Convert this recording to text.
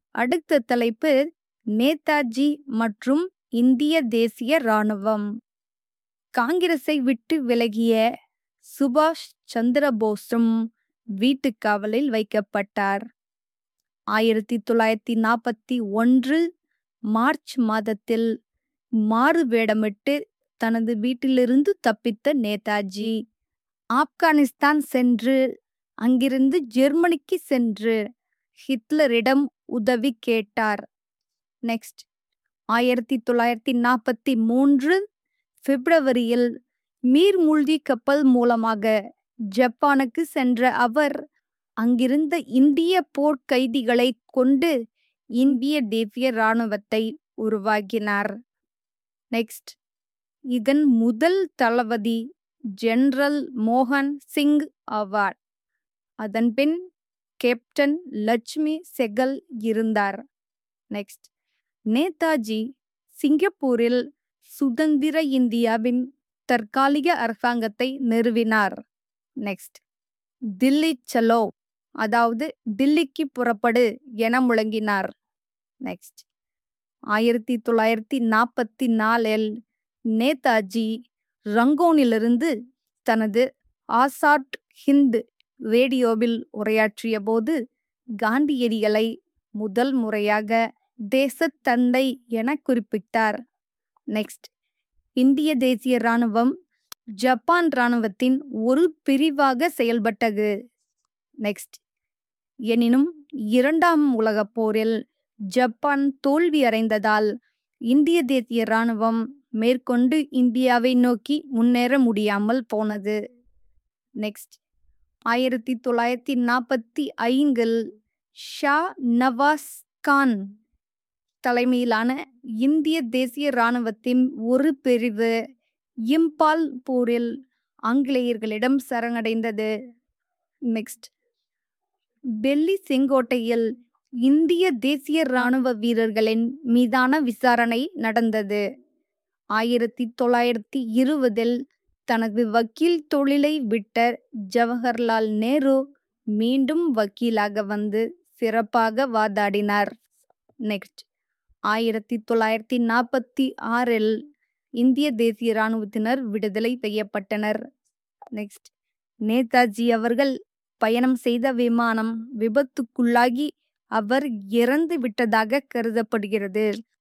அடுத்த தலைப்பு நேதாஜி மற்றும் இந்திய தேசிய இராணுவம். காங்கிரஸை விட்டு விலகிய சுபாஷ் சந்திர போஸும் வீட்டுக் காவலில் வைக்கப்பட்டார். 1941 மார்ச் மாதத்தில் மாறு வேடமிட்டு தனது வீட்டிலிருந்து தப்பித்த நேதாஜி ஆப்கானிஸ்தான் சென்று அங்கிருந்து ஜெர்மனிக்கு சென்று ஹிட்லரிடம் உதவி கேட்டார். நெக்ஸ்ட் 1943 பிப்ரவரியில் நீர்மூழ்கி கப்பல் மூலமாக ஜப்பானுக்கு சென்ற அவர் அங்கிருந்த இந்திய போர்க்கைதிகளை கொண்டு இந்திய தேசிய இராணுவத்தை உருவாக்கினார். நெக்ஸ்ட் இதன் முதல் தளபதி ஜெனரல் மோகன் சிங் ஆவார். அதன்பின் கேப்டன் லட்சுமி செகல் இருந்தார். நெக்ஸ்ட் நேதாஜி சிங்கப்பூரில் சுதந்திர இந்தியாவின் தற்காலிக அரசாங்கத்தை நிறுவினார். நெக்ஸ்ட் தில்லி சலோ, அதாவது தில்லிக்கு புறப்படு என முழங்கினார். நெக்ஸ்ட் 1944 நேதாஜி ரங்கோனிலிருந்து தனது ஆசாட் ஹிந்த் ரேடியோவில் உரையாற்றிய போது காந்தியடிகளை முதல் முறையாக தேசத்தந்தை என குறிப்பிட்டார். நெக்ஸ்ட் இந்திய தேசிய இராணுவம் ஜப்பான் இராணுவத்தின் ஒரு பிரிவாக செயல்பட்டது. நெக்ஸ்ட் எனினும் இரண்டாம் உலகப் போரில் ஜப்பான் தோல்வி அடைந்ததால் இந்திய தேசிய இராணுவம் மேற்கொண்டு இந்தியாவை நோக்கி முன்னேற முடியாமல் போனது. நெக்ஸ்ட் 1945 ஷா நவாஸ் கான் தலைமையிலான இந்திய தேசிய இராணுவத்தின் ஒரு பிரிவு இம்பால் போரில் ஆங்கிலேயர்களிடம் சரணடைந்தது. நெக்ஸ்ட் டெல்லி செங்கோட்டையில் இந்திய தேசிய இராணுவ வீரர்களின் மீதான விசாரணை நடந்தது. 1920 தனது வக்கீல் தொழிலை விட்ட ஜவஹர்லால் நேரு மீண்டும் வக்கீலாக வந்து சிறப்பாக வாதாடினார். நெக்ஸ்ட் 1946 இந்திய தேசிய இராணுவத்தினர் விடுதலை செய்யப்பட்டனர். நெக்ஸ்ட் நேதாஜி அவர்கள் பயணம் செய்த விமானம் விபத்துக்குள்ளாகி அவர் இறந்து விட்டதாக கருதப்படுகிறது.